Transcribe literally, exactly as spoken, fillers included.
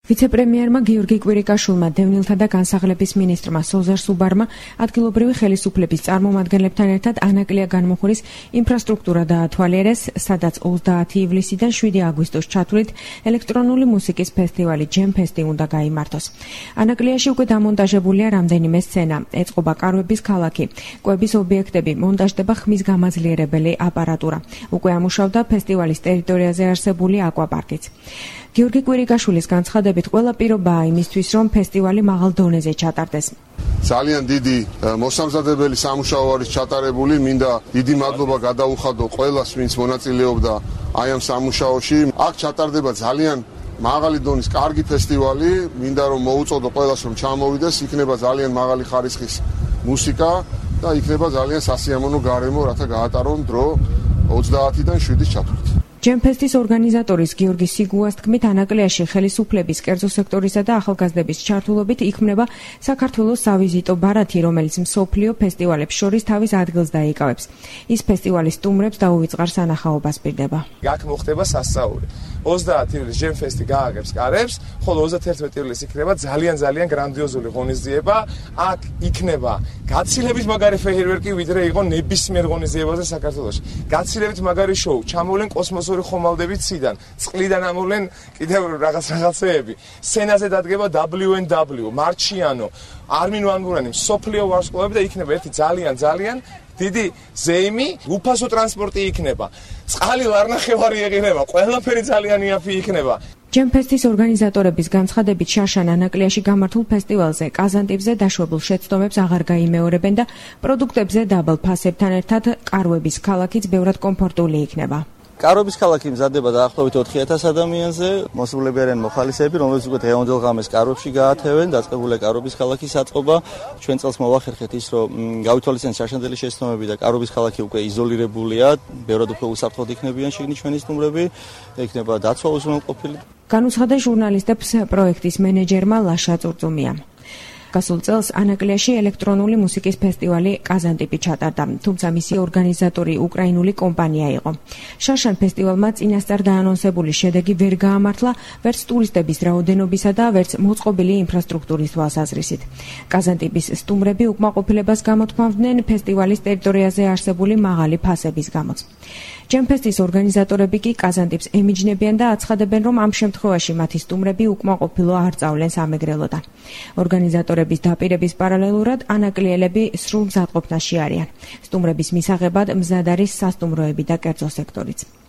ვიცე-პრემიერმა გიორგი კვირიკაშვილმა, დევნილთა და განსახლების მინისტრმა სოზარ სუბარმა ადგილობრივი ხელისუფლების წარმომადგენლებთან ერთად ანაკლია განმუხურის ინფრასტრუქტურა დაათვალიერეს, სადაც ოცდაათი ივლისიდან შვიდი აგვისტოს ჩათვლით ელექტრონული მუსიკის ფესტივალი ჯემფესტი უნდა გაიმართოს. ანაკლიაში უკვე დამონტაჟებულია რამდენიმე სცენა, ეწყობა კარვების ქალაქი, კვების ობიექტები, მონტაჟდება ხმის გამაძლიერებელი აპარატურა. უკვე ამუშავდა ფესტივალის ტერიტორიაზე არსებული აკვაპარკიც. გიორგი კვირიკაშვილის განცხადებით, ყველა პირობაა იმისთვის, რომ ფესტივალი მაღალ დონეზე ჩატარდეს. ძალიან დიდი მოსამზადებელი სამუშაო არის ჩატარებული, მინდა დიდი მადლობა გადაუხადო ყველას, ვინც მონაწილეობდა აი ამ სამუშაოში. აქ ჩატარდება ძალიან მაღალი დონის კარგი ფესტივალი, მინდა რომ მოუწოდო ყველას რომ ჩამოვიდეს, იქნება ძალიან მაღალი ხარისხის მუსიკა და იქნება ძალიან სასიამოვნო გარემო, რათა გაატარონ დრო ოცდაათიდან შვიდის ჩათვლით. ჯემფესტის ორგანიზატორის გიორგი სიგუას თქმით, ანაკლიაში ხელისუფლების, კერძო სექტორისა და ახალგაზრდების ჩართულობით იქმნება საქართველოს სავიზიტო ბარათი, რომელიც მსოფლიო ფესტივალებს შორის თავის ადგილს დაიკავებს. ის ფესტივალის სტუმრებს დაუვიწყარ სანახაობას პირდება. აქ მოხდება სასწაული. ოცდაათი ივლისს ჯემფესტი გააგებს კარებს, ხოლო ოცდაათი ივლისს იქნება ძალიან ძალიან გრანდიოზული ღონისძიება. აქ იქნება გაცილებით მაგარი ფეიერვერკი, ვიდრე იყო ნებისმიერ ღონისძიებაზე საქართველოში. გაცილებით მაგარი შოუ, ჩამოვლენ კოსმოსური ხომალდები ციდან, წყლიდან ამოვლენ კიდევ რაღაც რაღაცეები. სცენაზე დადგება დაბლიუ ენ დაბლიუ, მარჩიანო, არმინ ვან ბურენი, სოფლიო ვარსკვლავები და იქნება ერთი ძალიან ძალიან დიდი ზეიმი, უფასო ტრანსპორტი იქნება. წყალი ლარნახევარი ეღირება, ყველაფერი ძალიან იაფი იქნება. ჯემფესტის ორგანიზატორების განცხადებით, შაშან ანაკლიაში გამართულ ფესტივალზე კაზანტიპზე დაშვებულ შეცდომებს აღარ გაიმეორებენ და პროდუქტებზე დაბალ ფასებთან ერთად კარვების ქალაქიც ბევრად კომფორტული იქნება. კარვების ქალაქი მზადდება დაახლოებით ოთხი ათასი ადამიანზე, მოსულები არიან მოხალისეები, რომელთაც უკვე დღევანდელ ღამეს კარვებში გაათევენ, დაწყებულია კარვების ქალაქის აწყობა. ჩვენ წელს მოვახერხეთ ის, რომ გავითვალისწინეთ შაშანდელი შეცდომები და კარვების ქალაქი უკვე იზოლირებულია, ბევრად უფრო უსაფრთხოდ იქნებიან შიგნით ჩვენი სტუმრები, იქნება დაცვა უზრუნველყოფილი. განუცხადა ჟურნალისტებს პროექტის მენეჯერმა ლაშა წურწუმია. გასულ წელს ანაკლიაში ელექტრონული მუსიკის ფესტივალი კაზანტიპი ჩატარდა, თუმცა მისი ორგანიზატორი უკრაინული კომპანია იყო. შაშან ფესტივალმა წინასწარ დაანონსებული შედეგი ვერ გაამართლა, ვერც ტურისტების რაოდენობისა და ვერც მოწყობილი ინფრასტრუქტურის თვალსაზრისით. კაზანტიპის სტუმრები უკმაყოფილებას გამოთქვამდნენ ფესტივალის ტერიტორიაზე არსებული მაღალი ფასების გამოც. ჯემფესტის ორგანიზატორები კი კაზანტიპს ემიჯნებიან და აცხადებენ, რომ ამ შემთხვევაში მათი სტუმრები უკმაყოფილო არ წავლენ სამეგრელოდან. ორგანიზატორების დაპირების პარალელურად ანაკლიელები სრულ მზადყოფნაში არიან. სტუმრების მისაღებად მზად არის სასტუმროები და კერძო სექტორიც.